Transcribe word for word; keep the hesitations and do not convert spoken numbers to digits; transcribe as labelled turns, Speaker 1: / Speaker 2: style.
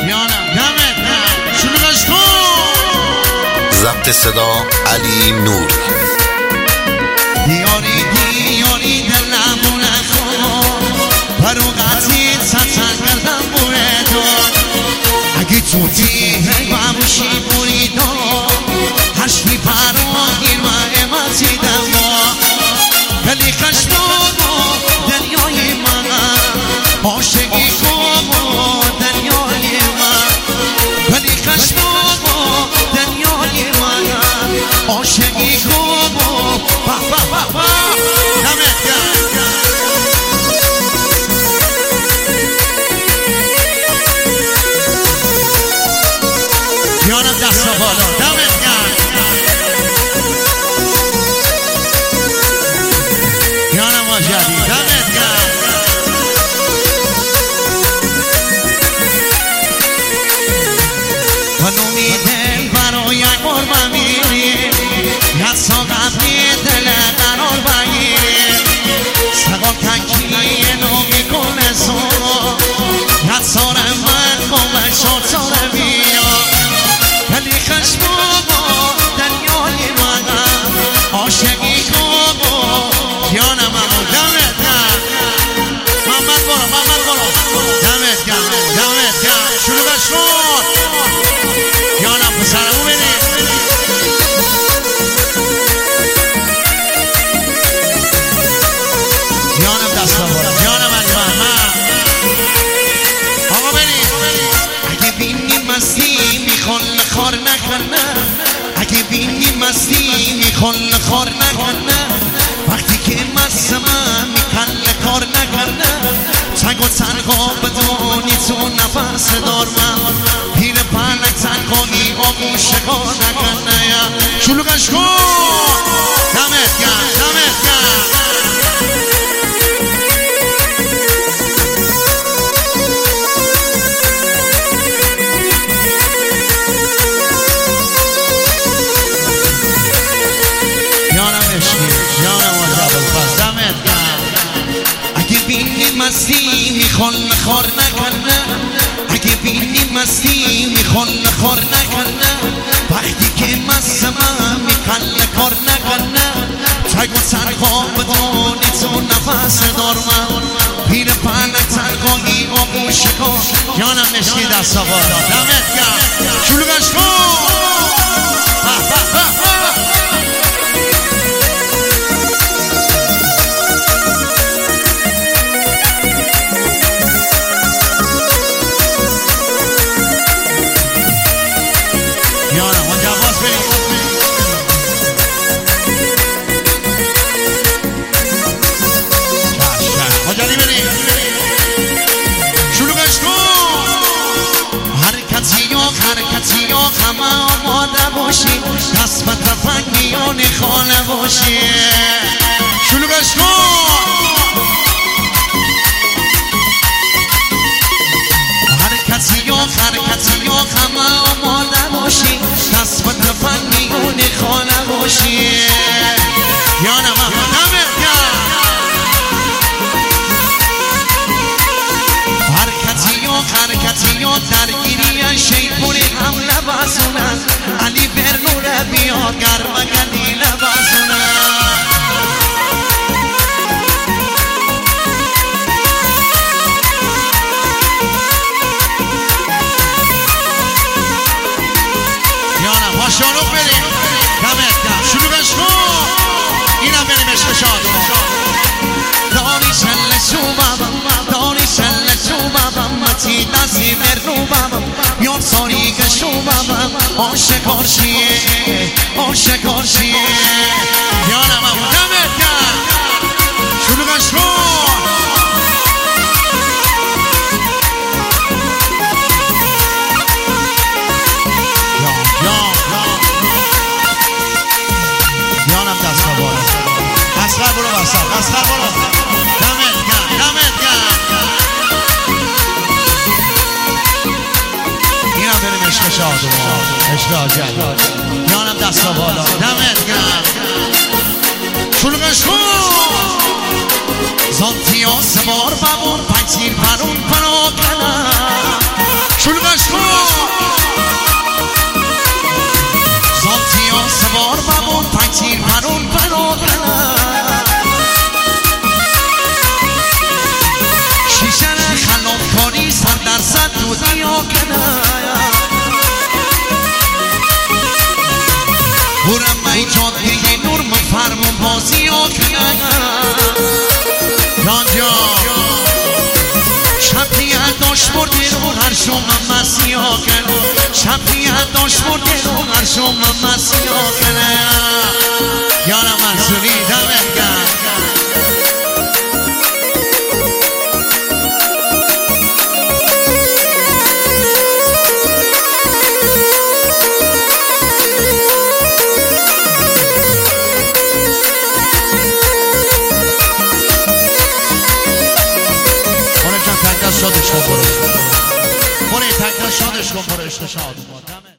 Speaker 1: یانم دمت گرم شلوغش کن.
Speaker 2: ضبط صدا علی نوری.
Speaker 1: دیاری دیاری دلمو نخون فروغتی سطن کردم بوی تو اگه توتی بموشی بوی تو هشتی پرانی و امتی دما ولی خشمون دنیای من عاشقی کن دنیای من ولی خشمون دنیای من عاشقی کن یانم دست و بالا دمت گرم یانم آجدی دمت گرم و نومیدن برای یک بار بمیری یک سا قبلی دل قرار بگیری سقا کنکی نومی کنه سو یک سال من قوم شد سال بیا ولی خشمو با دنیای من عاشقی کن یانم امو دمت گرم محمد برو محمد برو دمت گرم دمت گرم شلوغش کن یانم پسرمو بینید یانم دستا برو یانم علی محمد آقا بینید اگه بینی مستی میخون خار نکنه اگه بینی مستی میخون خار نکنه وقتی که مستم میکن کار نکنه تنگ و تنها بدونی تو نفس دارم پیر پنک تنهایی آموش کار نکنه شلوغش کن دمت گرم دمت گرم مستی میخون خار نکنه اگه بینی مستی میخون خار نکنه وقتی که مستم میکن کار نکنه تگ و تنها بدونی تو نفس دارم پیر پنک تنهایی آموش کن یانم نشکی دستا بالا دمت گرم شلوغش کن حرکتی ها همه آماده باشی دست به تفنگ میان خانه باشی شلوغش کن حرکتی ها حرکتی ها همه آماده باشی دست به تفنگ میان خانه باشی یانم دمت گرم حرکتی ها حرکتی ها درگیری شیپوری هم لباسونن علی برنور بیا گرم گلی لباسونن یانم هاشانو بریم دمت گرم شلوغش کن اینم بریم عشق شادون دانی شل شو بابم دانی شل شو بابم متی دستی برنو بابم یاد ساری که شو بابم آشکار شیه آشکار شیه یانم امو دمت گرم شلوغش کن یانم دستا بالا اصغر برو بسار اصغر برو دمت گرم دمت گرم اینم بریم عشق شادو عشق آجد یانم دستا بالا دمت گرم شلوغش کن زانتی ها سوار ببون پنچین پرون پناه کنم شلوغش کن گرداش مرده رو مرشو من مسیح کنه یارم منصوری دمت گرد شادش کن برو برو تکرار شادش کن برو عشق شاد